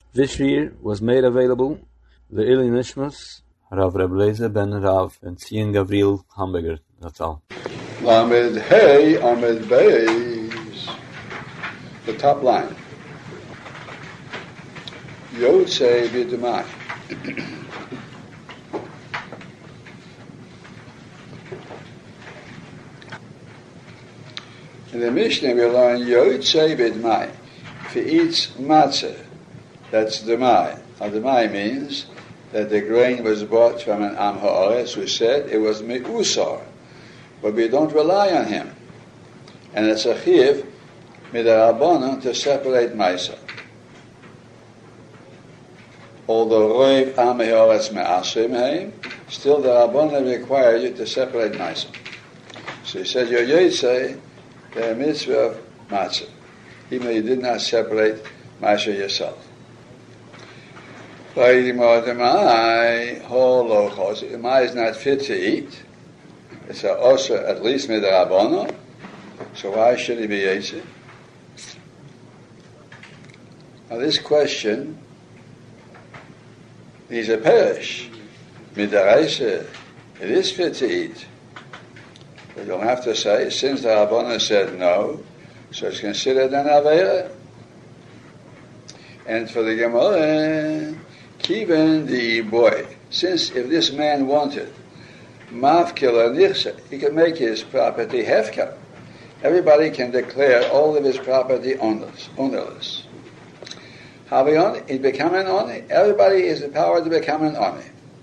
This year was made available the Ili Nishmas, Rav Reb Lezer ben Rav and Tzion Gavril Hamburger. That's all. Lamed Hey Ahmed Beis. The top line. Yotzei b'demai. In the Mishnah we learn Yotzei b'demai. If he eats matzah, that's demai. Now demai means that the grain was bought from an Am Ha'aretz who said it was me'usar, but we don't rely on him. And it's a chiv midarabbanan to separate maisa. Although roiv Am Ha'aretz me'asrim heim, still the rabbanan require you to separate maisa. So he said your yotzei the mitzvah of matzah, even though you did not separate maisa yourself. Demai is not fit to eat. It's also at least midrabanan. So why should he be yetzer? Now this question needs a perish. Midaraisa, it is fit to eat. But you'll have to say, since the Rabbanan said no, so it's considered an aveira. And for the Gemara, Kiven the boy, since if this man wanted mafkila nichsa, he can make his property hefka. Everybody can declare all of his property ownerless. Havion, he become an oni. Everybody has the power to become an oni.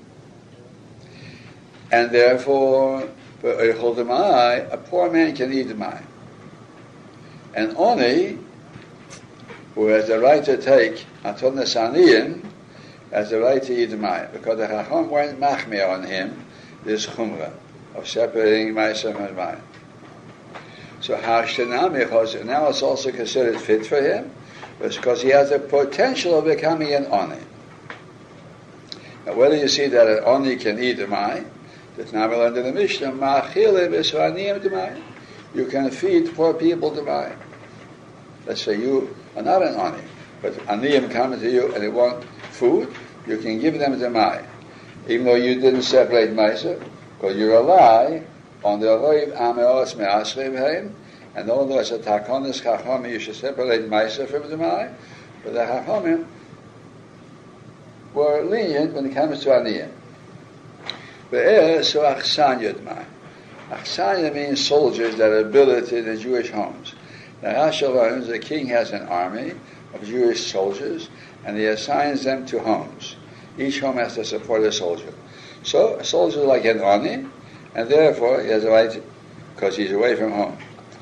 And therefore, a poor man can eat demai. An oni, who has the right to take Aton Nesaniyin, has the right to eat demai, because the Chacham weren't machmir on him this chumrah of separating Maisa from demai. So Hashtanami, now it's also considered fit for him, because he has the potential of becoming an oni. Now whether you see that an oni can eat demai, that's now we learned in the Mishnah, Ma'achile v'svaniyim demai. You can feed poor people demai. Let's say you are not an ani, but aniyim come to you and they want food, you can give them demai. Even though you didn't separate Maisa, because you rely on the roiv ameos me'asrim heim, and although it's a takonis chachamim, you should separate Maisa from demai, but the chachamim were lenient when it comes to aniyim. So achsanya demai. Achsanya means soldiers that are billeted in the Jewish homes. Now Rashi learns the king has an army of Jewish soldiers, and he assigns them to homes. Each home has to support a soldier. So a soldier is like an ani, and therefore he has a right, because he's away from home.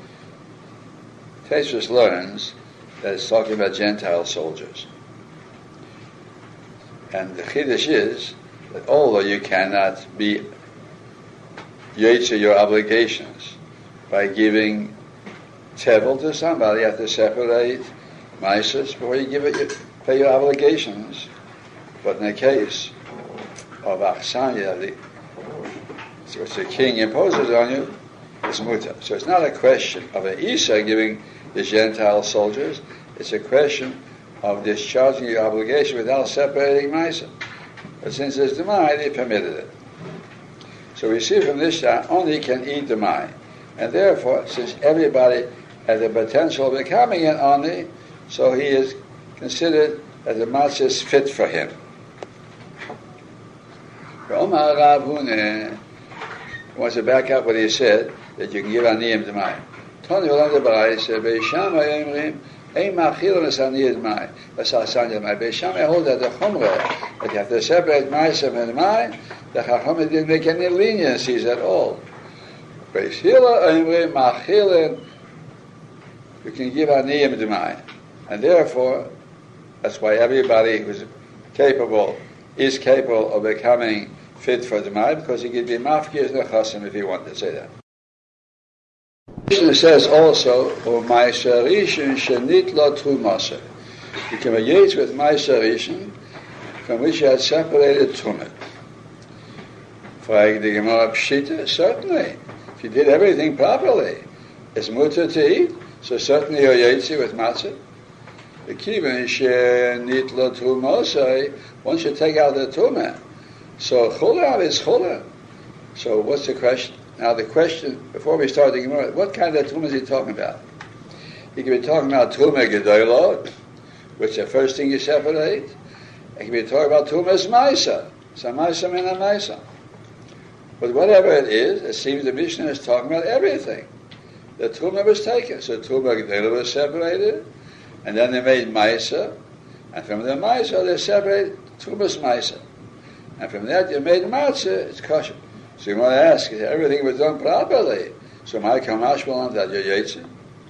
Tosfos learns that it's talking about Gentile soldiers. And the chiddush is that although you cannot be yetzer your obligations by giving tevel to somebody, you have to separate maisas before you pay your obligations. But in the case of achsanya, which the king imposes on you, it's mutar. So it's not a question of an Isa giving the Gentile soldiers, it's a question of discharging your obligation without separating maisa. But since there's demai, they permitted it. So we see from this that only can eat demai. And therefore, since everybody has the potential of becoming an oni, so he is considered as the matzah is fit for him. Omar Rav Huna wants to back up what he said, that you can give aniyim demai. Tony Yolanda Barai said, Beishama Yemrim, Ein Machilon is aniyim demai. That's Hasanya demai. Beishama hold that the chumrah, that you have to separate Maisa from demai, the Chacham didn't make any leniencies at all. Beishila Yemrim Machilon, you can give aniyim demai. And therefore, that's why everybody who's capable is capable of becoming fit for demai, because he could be mafkir nechasim if he wanted to say that. It says also, "O ma'aser rishon shenit lo trumasa." You can engage with ma'aser rishon from which you had separated trumah. For the Gemara Pshita, certainly, if you did everything properly, it's mutar to eat. So certainly you're yetzi with matzah. The kiven nitla trumosai. Once you take out the tumah, so chulav is chulav. So what's the question? Now the question before we start the Gemara, what kind of tumah is he talking about? He could be talking about tumah gedolah, which is the first thing you separate. He could be talking about tumah's maisa. So maisa mina maisa. But whatever it is, it seems the Mishnah is talking about everything. The tumah was taken, so tumah gedolah was separated, and then they made maisa, and from the maisa they separated tumah's maisa, and from that you made matzah. It's kosher. So you want to ask, if everything was done properly, so my kamash will that your yetzer.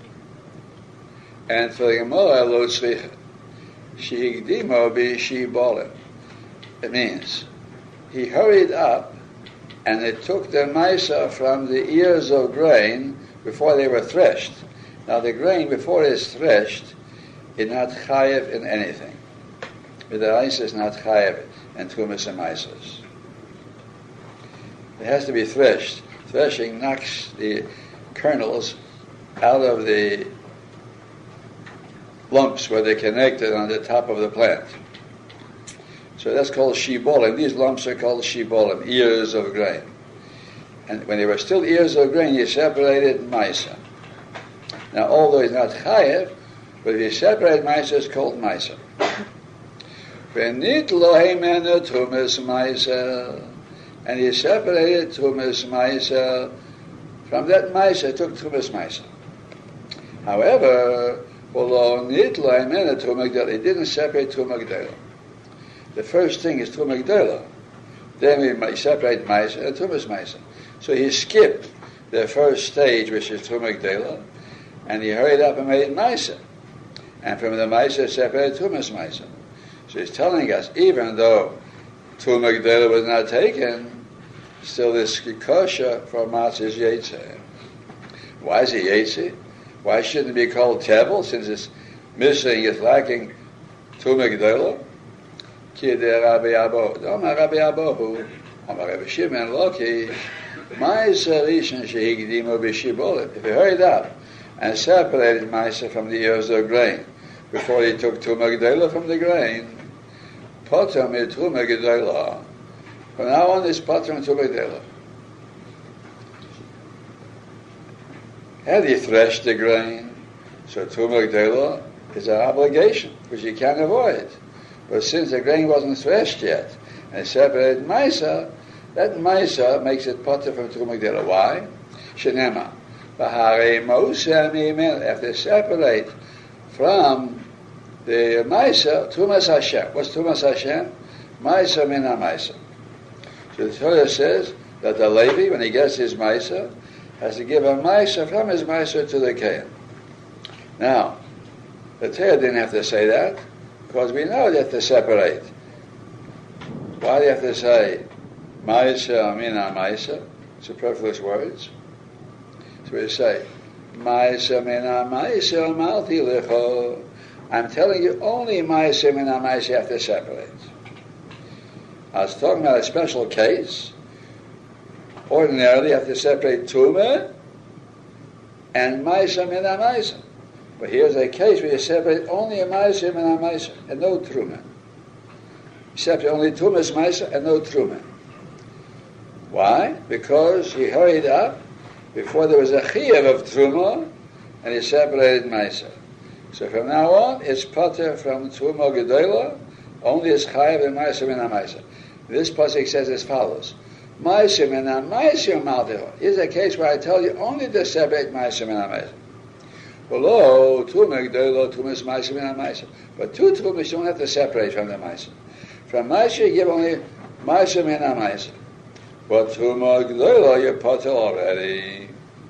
And for the Gemara, lo tzricha, shehigdimo b'shibolim. It means he hurried up, and they took the maisa from the ears of grain before they were threshed. Now the grain before it is threshed is not chayev in anything. But the ice is not chayev in tumas and maisas. It has to be threshed. Threshing knocks the kernels out of the lumps where they're connected on the top of the plant. So that's called shibolim. These lumps are called shibolim, ears of grain. And when they were still ears of grain, you separated maisa. Now, although it's not chayev, but if you separate maisa, it's called maisa. V'nit lo heimenu tumas maisa. And he separated tumas maisa. From that maisa, took tumas maisa. However, although nit lo heimenu tumas gedolah, he didn't separate tumas gedolah. The first thing is tumas gedolah. Then we separate maisa and tumas maisa. So he skipped the first stage, which is tumas gedolah, and he hurried up and made maisa. And from the maisa, separated tumas maisa. So he's telling us, even though tumas gedolah was not taken, still this kosher for matzah's yetzer. Why is it yetzer? Why shouldn't it be called tevel, since it's missing, it's lacking tumas gedolah? Ki de Rabbi Abo, Doma Rabbi Abohu, Amar Rabbi Shimon Loki, Maisa Rishon Shehigdimo b'Shibolim. If he hurried up and separated Maisa from the ears of grain before he took tumas gedolah from the grain, Potter mit tumas gedolah. From now on, it's Potter and tumas gedolah. Had he threshed the grain, so tumas gedolah is an obligation which you can't avoid. But since the grain wasn't threshed yet, and it separated maisa, that maisa makes it potter from tumas gedolah. Why? Shenema. After separate from the maisa, tumas Hashem. What's tumas Hashem? Maisa mina maisa. So the Torah says that the Levi, when he gets his maisa, has to give a maisa from his maisa to the Kohen. Now, the Torah didn't have to say that, because we know they have to separate. Why do you have to say maisa mina maisa? Superfluous words. So we say maisa mina maisa malti lecho. I'm telling you, only maisa mina maisa you have to separate. I was talking about a special case. Ordinarily, you have to separate tumah and maisa mina maisa. But here's a case where you separate only a maisa mina maisa and no truma. You separate only tumas maisa and no truma. Why? Because he hurried up before there was a chiyuv of truma, and he separated maisa. So from now on, it's pater from truma gedolah, only is chayav and maisa mina maisa. This pasuk says as follows: maisa mina maisa malteho. Here's a case where I tell you only to separate maisa mina maisa. Below truma gedolah, tumas maisa mina maisa. But two tumas you don't have to separate from the maisa. From maisa you give only maisa mina maisa. But truma gedolah you're pater already.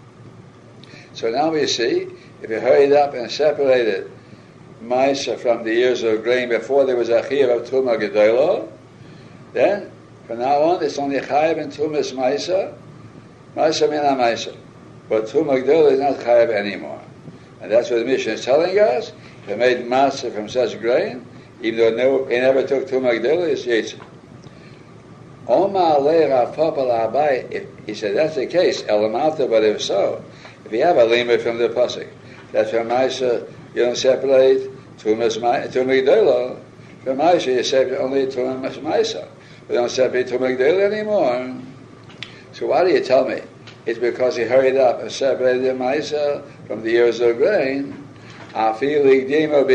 So now we see, if you hurried up and separated maisa from the ears of grain before there was a chiyuv of truma gedolah, then from now on it's only chayav and tumas maisa, maisa mina maisa. But truma gedolah is not chayav anymore. And that's what the Mishnah is telling us. If they made matzah from such grain, even though he never took tumas gedolah, it's yetzer. Omar le Rav Papa l'Abai, if he said that's the case, elamata, but if so, if you have a limit from the pasuk, that's from maisa, you don't separate Tumas Gdola. From Maisa, you separate only Tumas Maisa. We don't separate Tumas Gdola anymore. So why do you tell me? It's because he hurried up and separated the Maisa from the ears of grain. Even though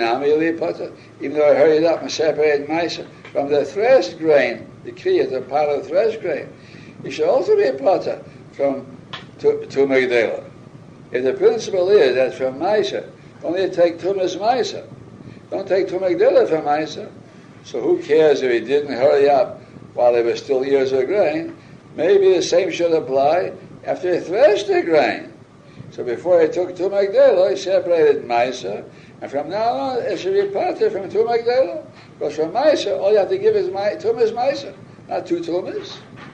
I hurried up and separated Maisa from the threshed grain, the key is the part of the threshed grain, he should also be a potter from Tumah Gdola. If the principle is that from Maisa, only take Tumas Maisa, don't take Tumah Gdola from Maisa, so who cares if he didn't hurry up while there were still ears of grain? Maybe the same should apply after he threshed the grain. So before he took Tumah Gdola, he separated Maisa, and from now on it should be parted from Tumah Gdola. Because from Maisa, all you have to give is Tumas Maisa, not two Tumas.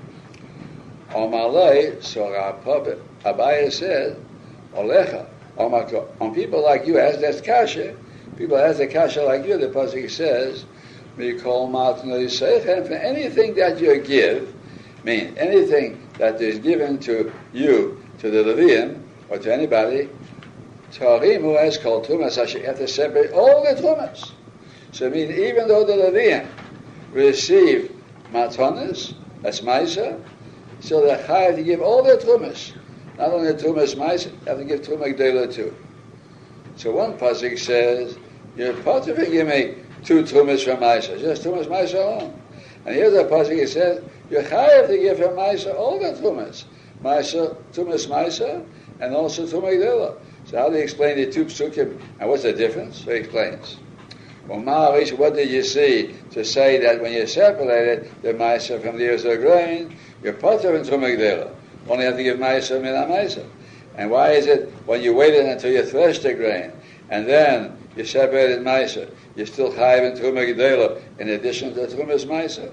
On Malay, so Abaye said, Olecha, on people like you, as that's kasha, people as the kasha like you, the pasuk says, Mikol Matna Yisechem, for anything that you give, mean anything that is given to you, to the Levium, or to anybody, Tarimu has called Tumas, you have to separate all the Tumas. So I mean, even though the Levium receive Matanas, that's Maisa, so they have to give all their Tumas. Not only Tumas Maisa, they have to give Tumah Gdola too. So one pasuk says, you're part of it, give me two Tumas from Maisa, just Tumas Maisa alone. And here's a pasuk, it says, you have to give from Maisa all the Tumas. Maisa, Tumas Maisa, and also Tumah Gdola. So how do you explain the two psukim, and what's the difference? So he explains. Well, Ma'arish, what did you see to say that when you separated the Maisa from the ears of grain, you're potter in Tumah Gdola? Only have to give Maisa min Maisa. And why is it when you waited until you threshed the grain, and then you separated Maisa, you're still chayiv in Tumah Gdola in addition to Tumas Maisa?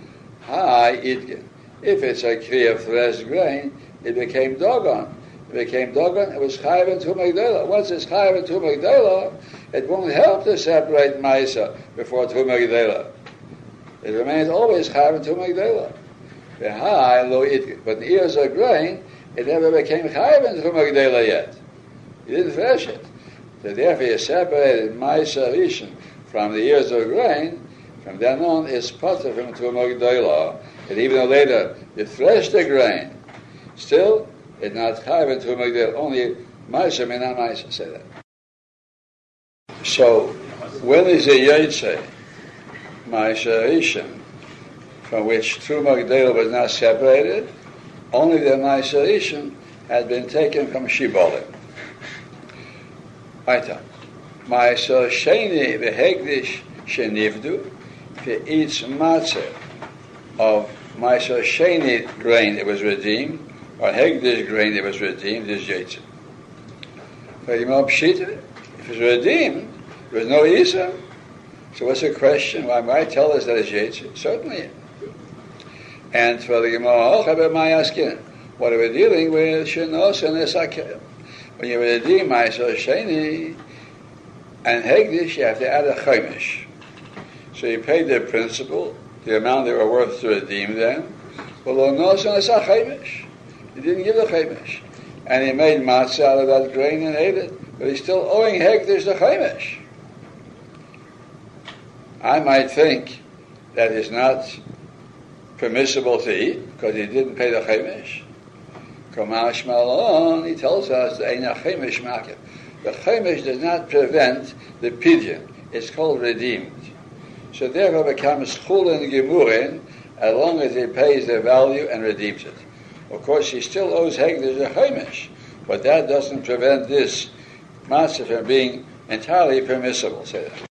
Itkin. If it's a kriya of threshed grain, it became dogon. It became dogon, it was chayiv in Tumah Gdola. Once it's chayiv in Tumah Gdola, it won't help to separate Maisa before Tumah Gdola. It remains always chayiv in Tumah Gdola. But the ears of grain, it never became chayiv in Tumah Gdola yet. You didn't thresh it. So therefore you separated Maisa Rishon from the ears of grain, from then on it's potter from Tumah Gdola. And even though later you thresh the grain, still it's not chayiv in Tumah Gdola. Only Maisa min Maisa say that. So when is a Yotze Maisa Rishon, from which Tumah Gdola was not separated? Only the Maisa Rishon had been taken from Shibolim. Maisa Sheni v'Hegdish shenivdu, for each matzah of Maisa Sheni grain it was redeemed, or Hegdish grain it was redeemed, is Yotze. If it's redeemed, there was no Isa. So what's the question? Why tell us that it's Yotze? Certainly. And for the Gemara, what are we dealing with? Shenos and Esakel. When you redeem Maisa Sheni and Hegdish, you have to add a Chaimish. So you paid the principal, the amount they were worth to redeem them. Well, Lonos and Esa Chaimish. He didn't give the Chaimish. And he made matzah out of that grain and ate it. But he's still owing Hegdish the Chaimish. I might think that it's not permissible to eat because he didn't pay the Chaimish. Kamash Malon, he tells us that ain't a Chaimish market. The Chaimish does not prevent the pidyon. It's called redeemed. So therefore becomes chulin gemurin as long as he pays the value and redeems it. Of course, he still owes Hegdish the Chaimish, but that doesn't prevent this matzah from being entirely permissible. Say that.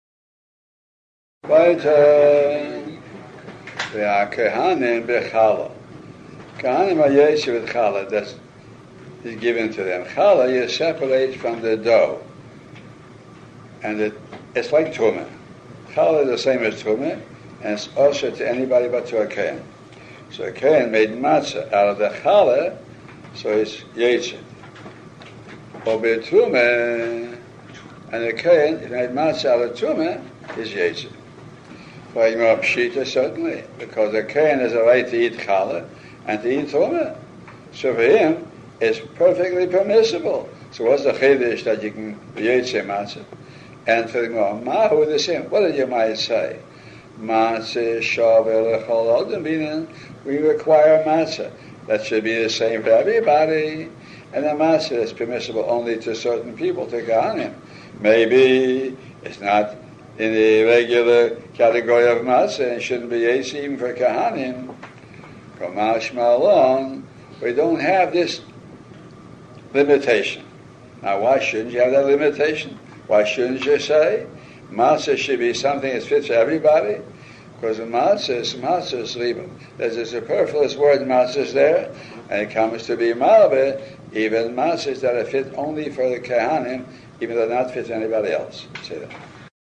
Kehanim bechala. Kehanim are Yotze with challah. That is given to them. Challah you separate from the dough, and it's like tumah. Challah is the same as tumah, and it's also to anybody but to a kohen. So a kohen made matzah out of the challah, so it's Yotze. Or betumah, and the kohen made matzah out of tumah is Yotze. For Yom Pshita, certainly, because the kohen has a right to eat challah and to eat tumah. So for him, it's perfectly permissible. So what's the chiddush that you can Yotze matzah? And for the Gemara, Mahu the same. What did you might say? Matzah shavel lechol adam, meaning we require matzah. That should be the same for everybody. And the matzah is permissible only to certain people, to Kohanim. Maybe it's not in the regular category of matzah, and shouldn't be yetzi even for Kohanim. From Mashma alone, we don't have this limitation. Now, why shouldn't you have that limitation? Why shouldn't you say matzah should be something that fits everybody? Because the matzah is liba. There's a superfluous word matzah is there, and it comes to be malbeh, even matzahs that are fit only for the Kohanim, even though they're not fit to anybody else. See that?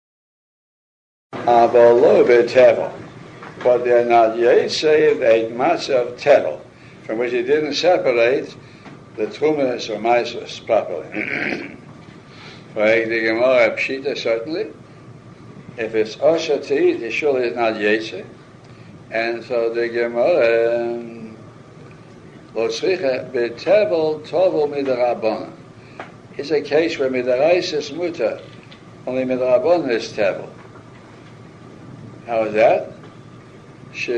But they're not yet saved a matzah of tevel, from which he didn't separate the trumas or maizos properly. For the Gemara Pshita, certainly, if it's osher to eat, it surely is not yetze. And so the Gemara lo tzricha betevel tovel midarabbanan. It's a case where midaraisis muta, only midarabbanan is tevel. How is that? He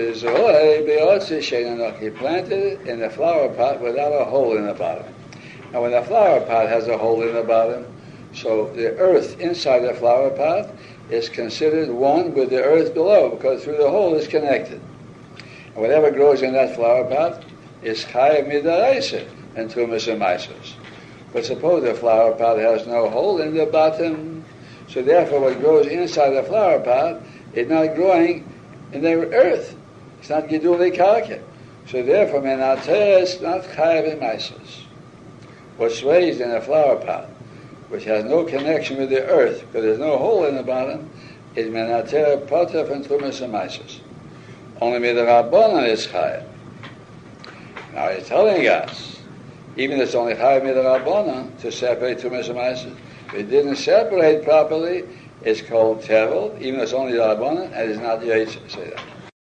planted it in a flower pot without a hole in the bottom. Now when the flower pot has a hole in the bottom, so the earth inside the flower pot is considered one with the earth below, because through the hole is connected. And whatever grows in that flower pot is chayav midaraisa and trumas and maizos. But suppose the flower pot has no hole in the bottom, so therefore what grows inside the flower pot is not growing in the earth. It's not gidulei karka. So therefore, menater is not chayav in maizos. What's raised in a flower pot, which has no connection with the earth, because there's no hole in the bottom, is menater poter from trumas and maizos. Only midarabbanan is chayav. Now he's telling us, even if it's only chayav midarabbanan to separate trumas and maizos, if it didn't separate properly, it's called tevel, even though it's only rabbanan, and it's not yetze. Say that.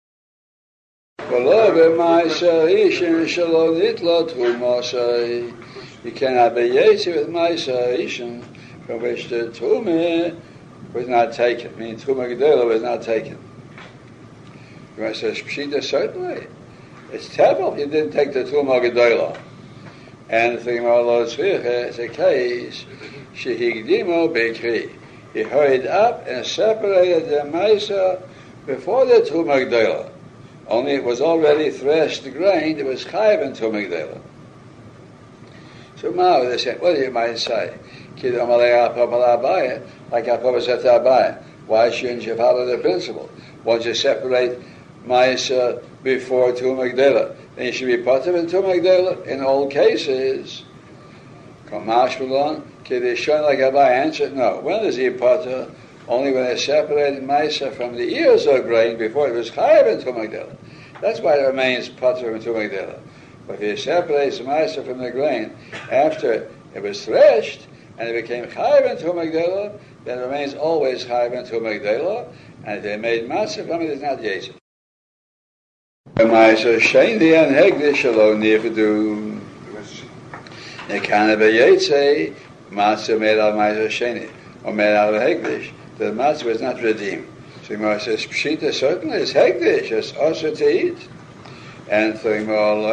You cannot be yetze with ma'aser rishon, from which the truma was not taken. Meaning truma gedela was not taken. You might say pshita, certainly. It's tevel. You didn't take the truma gedela. And the thing about Lo Tzricha is a case shehigdimo bekri. He hurried up and separated the ma'aser before the truma gedela. Only it was already threshed grain. It was chayav in truma gedela. So now they said, what do you might say? Like our Papa said to Abaye, why shouldn't you follow the principle? Once you separate ma'aser before truma gedela, then you should be potter in truma gedela. In all cases, Kamashmalon, Kedishon, like Abaye answered, no. When is he potter? Only when they separated ma'aser from the ears of grain before it was chayav in truma gedela. That's why it remains potter in truma gedela. But if he separates the ma'aser from the grain after it was threshed and it became chayav in truma gedela, then it remains always chayav in truma gedela. And if they made matzah from it, it's not yetze. The ma'aser sheini and hegdish alone nifdu. It can't be yetze matzah made out of ma'aser sheini or made out of hegdish. The matzah was not redeemed. So Gemara says pshita certainly is hegdish. It's also to eat. And in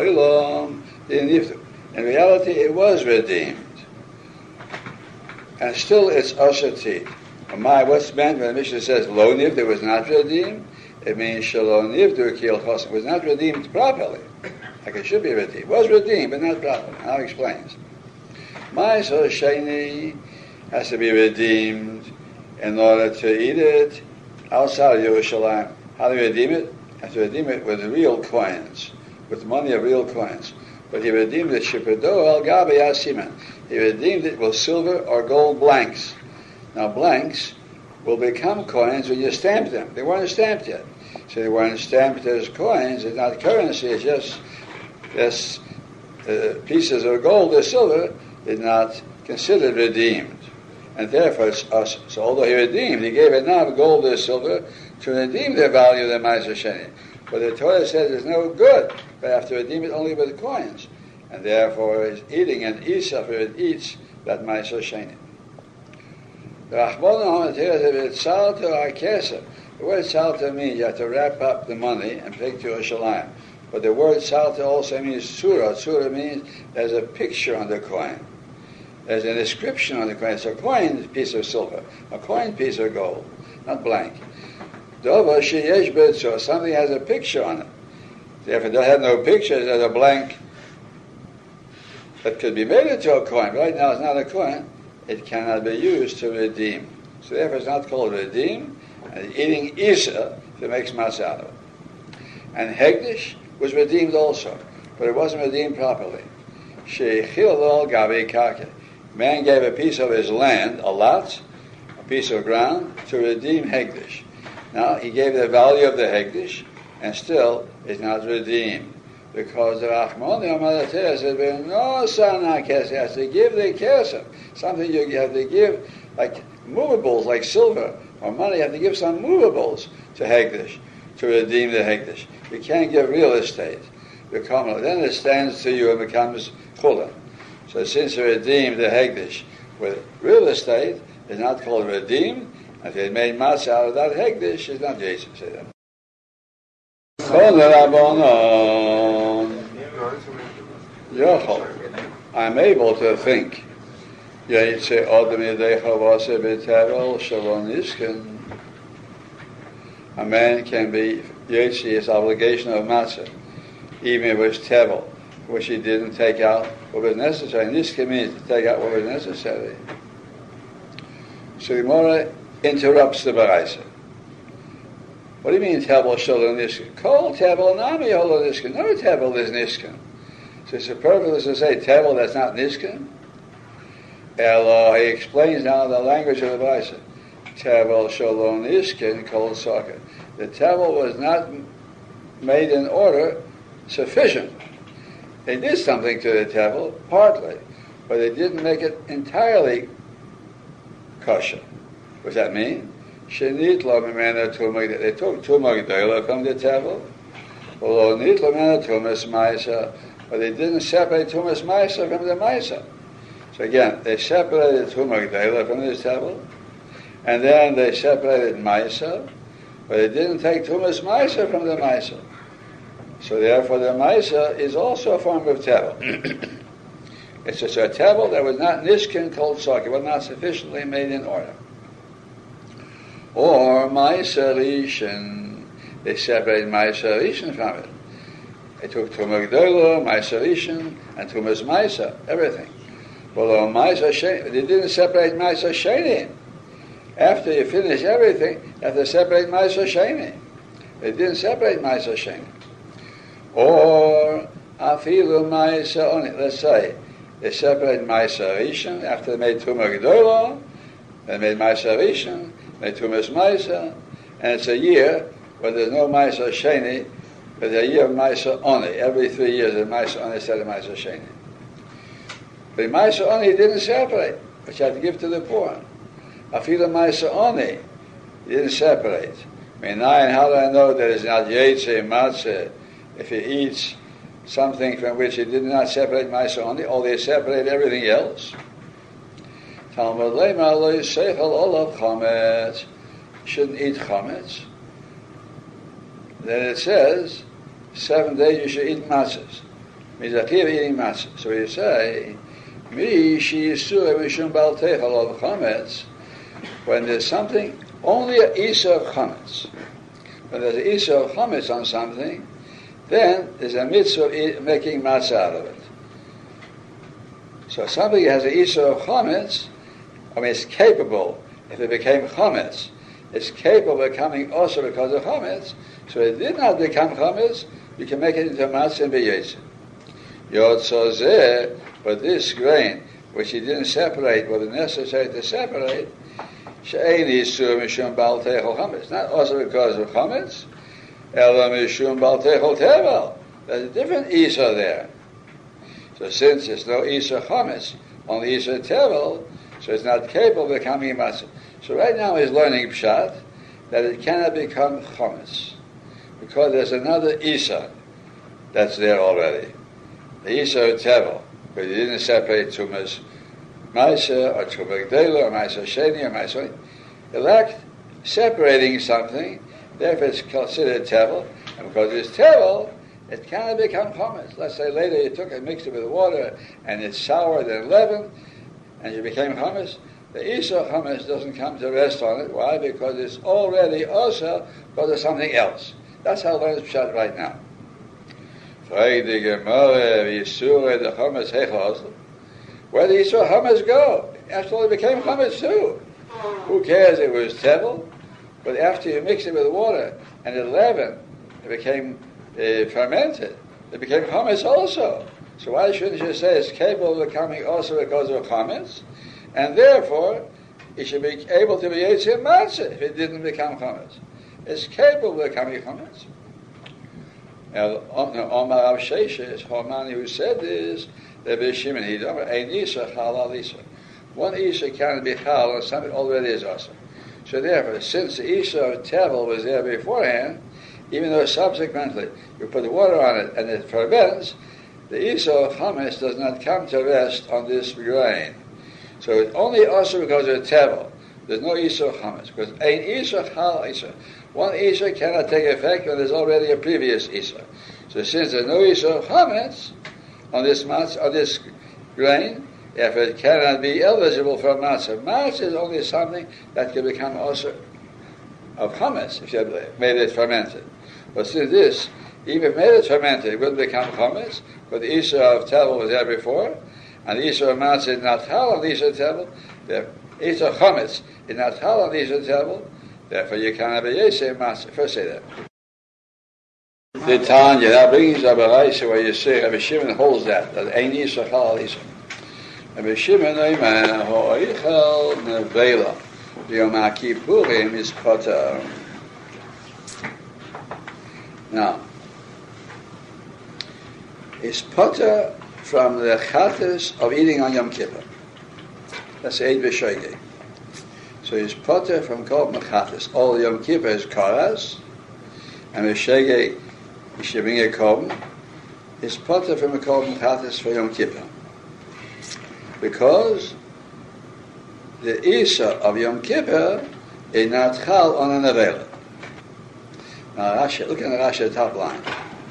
reality, it was redeemed. And still it's usher to eat. What's meant when the Mishnah says lo nivdu, it was not redeemed? It means shelo nivdu kil chosim. It was not redeemed properly. Like it should be redeemed. It was redeemed, but not properly. Now he explains. Ma'aser sheini has to be redeemed in order to eat it outside of Yerushalayim. How do you redeem it? You have to redeem it with real coins, with money of real coins. But he redeemed it shipado al gabe asiman. He redeemed it with silver or gold blanks. Now blanks will become coins when you stamp them. They weren't stamped yet. So they weren't stamped as coins. It's not currency. It's just pieces of gold or silver is not considered redeemed. And therefore it's us. So although he redeemed, he gave enough gold or silver to redeem the value of the ma'aser sheni. But the Torah says it's no good, but I have to redeem it only with coins. And therefore it's eating and eats after it eats that ma'aser sheni. The Rachmana HaMatzah, the word Tzalta means you have to wrap up the money and take to Yerushalayim. But the word Tzalta also means Tzura. Tzura means there's a picture on the coin. There's an inscription on the coin. It's a coin piece of silver, a coin piece of gold, not blank. Dova sheyesh b'tzor, something has a picture on it. If it doesn't have no picture, there's a blank that could be made into a coin. Right now it's not a coin. It cannot be used to redeem. So therefore it's not called redeem. And eating Isa that makes matzah out of it. And Hegdish was redeemed also, but it wasn't redeemed properly. Sheichilol gabi kake. Man gave a piece of his land, a lot, a piece of ground, to redeem Hegdish. Now he gave the value of the Hegdish, and still it's not redeemed. Because the Rachmana HaMatzah said, no sana kesef, has to give the kesef. Something you have to give, like movables, like silver or money, you have to give some movables to Hegdish, to redeem the Hegdish. You can't give real estate. Then it stands to you and becomes chula. So since you redeemed the Hegdish with real estate, it's not called redeemed. If they made matzah out of that Hegdish, it's not Yetzer, say that. I'm able to think. A man can be Yetzi, his obligation of matzah, even if it was tevel, which he didn't take out what was necessary. Niskin means to take out what was necessary. So the Gemara interrupts the Baraisa. What do you mean tevel shalom niskin? Kol tevel nami holo niskin. No tevel is niskin. So it's superfluous to say tevel that's not niskin. He explains now the language of the Baraisa. Tevel shalom niskin kol socket. The tevel was not made in order sufficient. They did something to the tevel, partly, but they didn't make it entirely kosher. What does that mean? Shenit lo mimena tumah. They took tumah gdola from the tevel. Lo nit lo mimena tumas ma'isa, but they didn't separate tumas ma'isa from the ma'isa. So again, they separated tumah gdola from the tevel, and then they separated ma'isa, but they didn't take tumas ma'isa from the ma'isa. So therefore, the ma'isa is also a form of tevel. It's just a tevel that was not nishkin kol socket, was not sufficiently made in order. Or ma'isa rishon, they separated ma'isa rishon from it. They took tumah gdola, ma'isa rishon, and tumas ma'isa, everything. Well, ma'isa sheni, they didn't separate ma'isa sheni. After you finish everything, you have to separate ma'isa sheni. They didn't separate ma'isa sheni. Or afilu ma'isa oni. Let's say they separated ma'isa rishon after they made tumah gdola, they made ma'isa rishon, made tumas ma'isa, and it's a year where there's no ma'isa sheni, but a year of ma'isa oni. Every 3 years, there's ma'isa oni instead of ma'isa sheni. But in ma'isa oni, he didn't separate, which you have to give to the poor. Afilu ma'isa oni, he didn't separate. And how do I know that it's not yetzer matzah if he eats something from which he did not separate ma'isa oni, or they separate everything else? Talmud lema lo yiseichel olav chametz. Shouldn't eat chametz. Then it says 7 days you should eat matzahs. Means a chiv eating matzahs. So you say mi shi yisur mishum bal techel olav chametz. When there's something, only an isa of chametz. When there's an isa of chametz on something, then there's a mitzvah of making matzah out of it. So if somebody has an isa of chametz, it's capable, if it became chametz, it's capable of becoming also because of chametz. So it did not become chametz, you can make it into matzah and be yetzer. Yotzozeh, but this grain, which he didn't separate, what was necessary to separate, she'ein yisur mishum bal techel chametz. Not also because of chametz, ela mishum bal techel tevel. There's a different isa there. So since there's no isa chametz, only isa tevel, so it's not capable of becoming matzah. So right now he's learning pshat that it cannot become chametz because there's another isa that's there already. The isa of tevel, but he didn't separate tumas Maisa or Tshuva Gdela or Maisa Sheni or Maisa, it lacked separating something, therefore it's considered tevel, and because it's tevel, it cannot become chametz. Let's say later you took and mixed it with water, and it's soured and leavened, and you became chametz. The Isur chametz doesn't come to rest on it. Why? Because it's already also because of something else. That's how learn Pshat right now. Where did the Isur chametz go? After all, it became chametz too. Who cares? It was tevel, but after you mix it with water and it leavened, it became fermented. It became chametz also. So why shouldn't you say it's capable of becoming also because of chametz? And therefore, it should be able to be Yetzer Matzah if it didn't become chametz. It's capable of becoming chametz. Now, Omar Rav Sheshes, Homani, who said this, that B'Shimon Hidam, Ein Isur Chal Al Isur. One Isur cannot be Chal on something already is also. So therefore, since the Isur of Tevel was there beforehand, even though subsequently you put the water on it and it ferments, the Isur of chametz does not come to rest on this grain. So it's only also because of tevel. There's no Isur of chametz, because ein Isur Chal Isur. One Isur cannot take effect when there's already a previous Isur. So since there's no Isur of chametz on this grain, if it cannot be eligible for matzah. Matzah is only something that can become also of chametz if you made it fermented. But since this, even if made it fermented, it wouldn't become chametz, but the Isur of tevel was there before, and the Isur of matzah is not hal on the Isur of tevel, the Isur of chametz is not hal on the Isur of tevel, therefore you cannot be Yetzer Matzah. First say that. The Tanya, that brings up a Raisa where you say, Rabbi Shimon holds that Ein Isur Chal Isur. Rabbi Shimon Oimer, Ho'ichel Nevela, Yom HaKippurim is potter. Now, it's potter from the chatas of eating on Yom Kippur. That's Eid B'Shoigeg. So he's potter from Kol Mechatas. All Yom Kippur is Koras, and B'Shoigeg, he should bring a Korban. He's potter from a Kol Mechatas for Yom Kippur. Because the Isur of Yom Kippur is not Chal on an Avela. Now Rashi, look at the Rashi at the top line.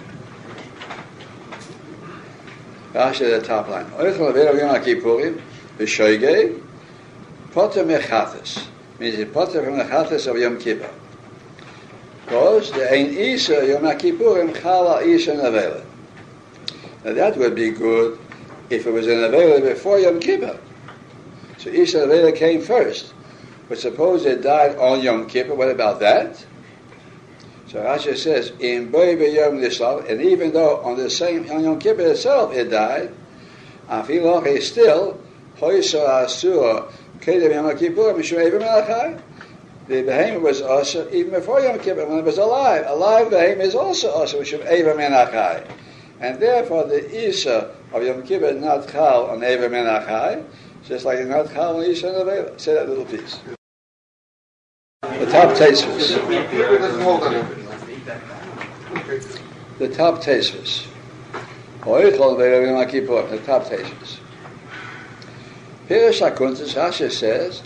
Rashi at the top line. Oichel Avela Yom HaKippurim, B'Shoigeg, potter mechatas. Means it's potter from the chatas of Yom Kippur. Because the Ein Isur Yom HaKippurim Chal al Isur Avela. Now that would be good if it was an Avela before Yom Kippur. So Isur Avela came first. But suppose it died on Yom Kippur, what about that? So Rashi says, in Boi B'Yom Nislav, and even though on the same on Yom Kippur itself it died, Afiloch is still Hoysor Asur Kedem Yom Kippur Mishum Eivim Melachai. The behemoth was also even before Yom Kippur when it was alive. Alive behemoth is also Mishum Eivim Melachai. And therefore the Isur of Yom Kippur is not Chal on Eivim Melachai, just like it's not Chal on Isur and Avela. Say that little piece. The top tastes. The top tastes. The top tastes. Pirish HaKuntis, Rashi says,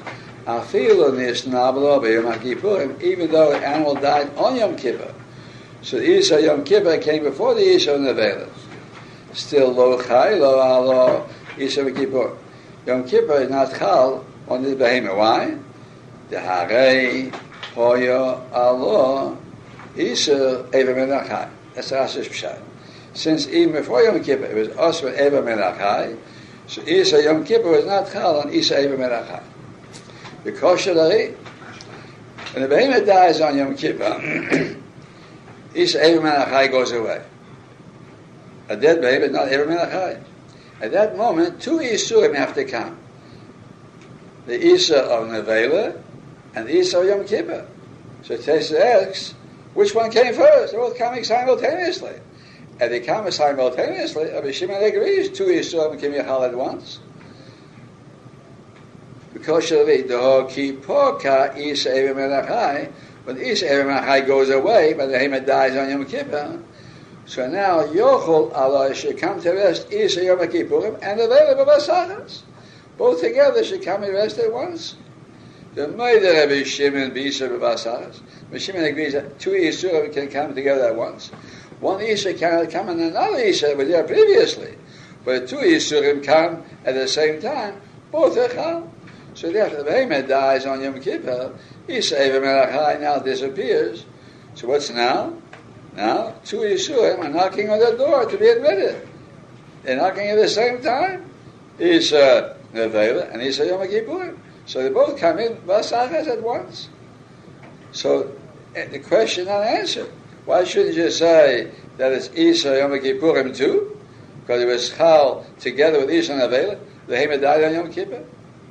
even though an animal died on Yom Kippur. So the Isur Yom Kippur came before the Isur and the Avela. Still lo chai, lo alo, Isur Kippur. Yom Kippur is not chal on the behemoth. Why? The harei, hoyo, alo, Isur Eva Menachai. That's Rashi's Pshat. Since even before Yom Kippur it was also Eva Menachai, so Isur Yom Kippur was not chal on Isur Eva Menachai. Because when the behemoth dies on Yom Kippur, Isur Eva Menachai goes away. A dead behemoth is not Eva Menachai. At that moment, two Isurim have to come. The Isur of Nevela and the Isur of Yom Kippur. So Tessa asks, which one came first? They're both coming simultaneously. And they come simultaneously, Rabbi Shimon agrees, two Isurim can be hal at once. Because the Kippurka Isur Eva Menachai, when Isur Eva Menachai goes away, but the behemoth dies on Yom Kippur, so now Yochel Allah should come to rest Isur Yom Kippurim and available Basachas. both together should come and rest at once. The Meider Rabbi Shimon B'Isur B'Basas. Rabbi Shimon agrees that two Isurim can come together at once. One Isur cannot come and another Isur that was there previously. But two Isurim come at the same time, both are Chal. So therefore, the behemoth dies on Yom Kippur, Isur Eva Melachai now disappears. So what's now? Now, two Isurim are knocking on the door to be admitted. They're knocking at the same time. Isur Nevela and Isur Yom Kippur. So they both come in Basachas at once. So the question not answered. Why shouldn't you say that it's Isur Yom Kippurim too? Because it was Chal together with Isur Nevela. The Behemoth died on Yom Kippur.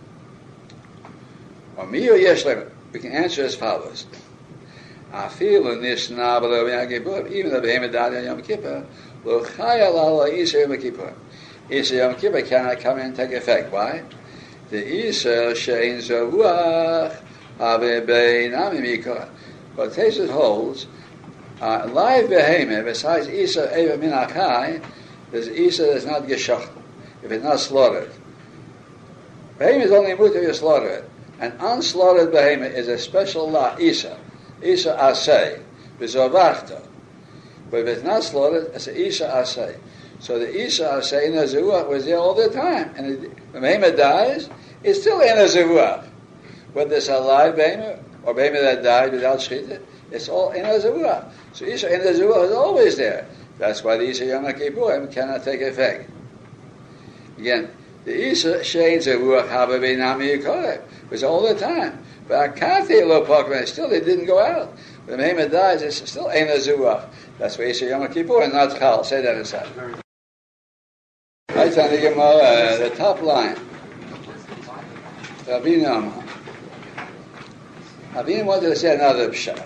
Or Miyo Yeshlem. We can answer as follows. I feel in this Nabal Yom Kippur, even the Behemoth died on Yom Kippur, Lo Chayal Ala Isur Yom Kippur. Isur Yom Kippur cannot come in and take effect. Why? The Isur Shein Zaruach Have Bein Amimikor. But Tesis holds, live Behemoth, besides Isur Eva Min Achai, there's Isur that's not Geshocht, if it's not slaughtered. Behemoth is only mutar you slaughter it. An unslaughtered Behemoth is a special law, Isur. Isur Asay, V'Zovachta. But if it's not slaughtered, it's an Isur Asay. So the Isur Asay in the Zeruach was there all the time. And the Behemoth dies, it's still in the Zeruach. Whether it's a live Behemoth or Behemoth that died without Shechita, it's all in the Zeruach. So Isur in the Zeruach is always there. That's why the Isur Yom Kippurim cannot take effect. Again, the Isur Shein Zeruach Haba Beinami Yikoreh was all the time. But Akati Lo Pokman, still they didn't go out. When the Behemoth dies, it's still in the Zeruach. That's why Isur Yom Kippurim, not Chal. Say that aside. Right on the Gemara, the top line. Rabbeinu wanted to say another pshat.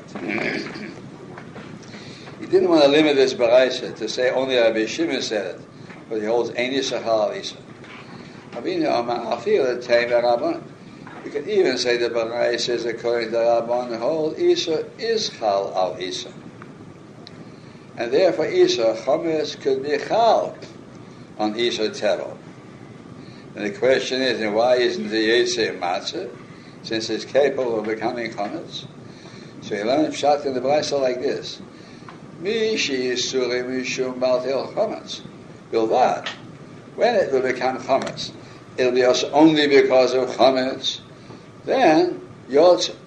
He didn't want to limit this baraisa to say only Rabbi Shimon said it, but he holds Ein Isur Chal Al Isur. Rabbeinu Amar, I feel it Teim Rabban. You can even say the baraisa is according to Rabban, the whole Isur is Chal Al Isur. And therefore Isur Chomes could be Chal on Isur Tevel. And the question is, and why isn't the Yetzer Matzah, since it's capable of becoming Chometz? So you learn Pshat in the Brisa like this. Mi she'isurim mishum baltel Chometz. Bilvad. When it will become Chometz, it'll be also only because of Chometz. Then, then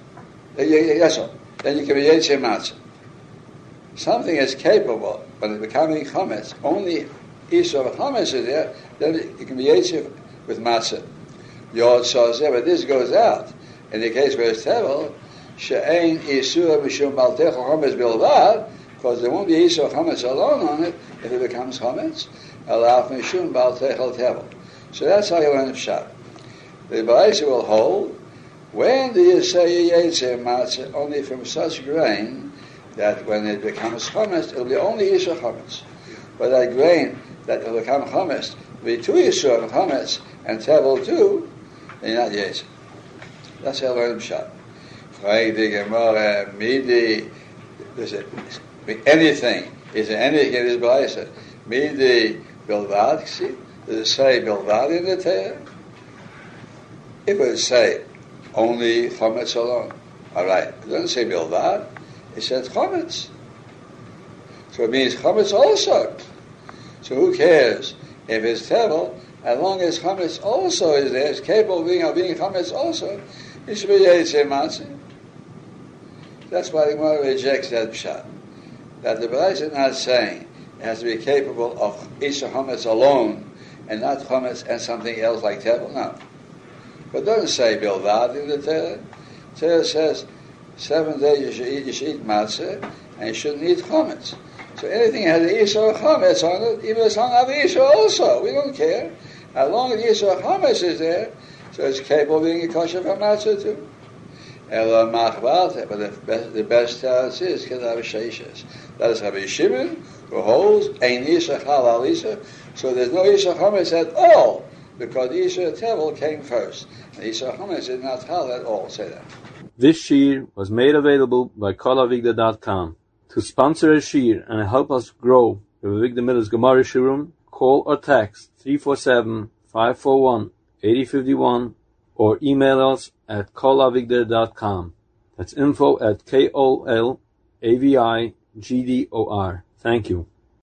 you can be Yetzer Matzah. Something is capable, but it's becoming Chometz. Only Isur of Chometz is there, then it can be Yetzer with matzah. Yod says, but this goes out. In the case where it's tevel, she'ein isur mishum baltech chometz bilvad, because there won't be isur chometz alone on it if it becomes chometz. Alaf mishum baltech al tevel. So that's how you learn the pshat. The Baraisa will hold, when do you say yetzer matzah? Only from such grain that when it becomes chometz, it'll be only isur chometz. But that grain that will become chometz, will be two isur of chometz, and tevel too, and you're not yetzer. That's how I learn pshat. Frag the Gemara, midi, is it anything? Is there anything in this Baraisa? Midi bilvad, see? Does it say bilvad in the Torah? If it would say only chometz alone, all right. It doesn't say bilvad. It says chometz. So it means chometz also. So who cares if it's tevel? As long as chometz also is there, it's capable of being chometz also, it should be yetzer matzah. That's why the Gemara rejects that pshat. That the Baraisa is not saying it has to be capable of isur chometz alone, and not chometz and something else like tevel. No. But it doesn't say bilvad in the Torah. Torah says 7 days you should eat matzah, and you shouldn't eat chometz. So anything that has isur chometz on it, even if it's on the isur also, we don't care. As long as the isur chometz is there, so it's capable of being a kosher for matzah too. But the best tells is Kedav Sheishes. That is Rabbi Shimon, who holds Ein Isur Chal Al Isur. So there's no isur chometz at all, because the isur tevel came first. The isur chometz is not Chal at all. Say that. This shir was made available by KolAvigdor.com. To sponsor a shir and help us grow the Avigdor Miller's Gemara Shiurim, call or text 347-541-8255. 8051, or email us at kolavigdor.com. That's info@kolavigdor. Thank you.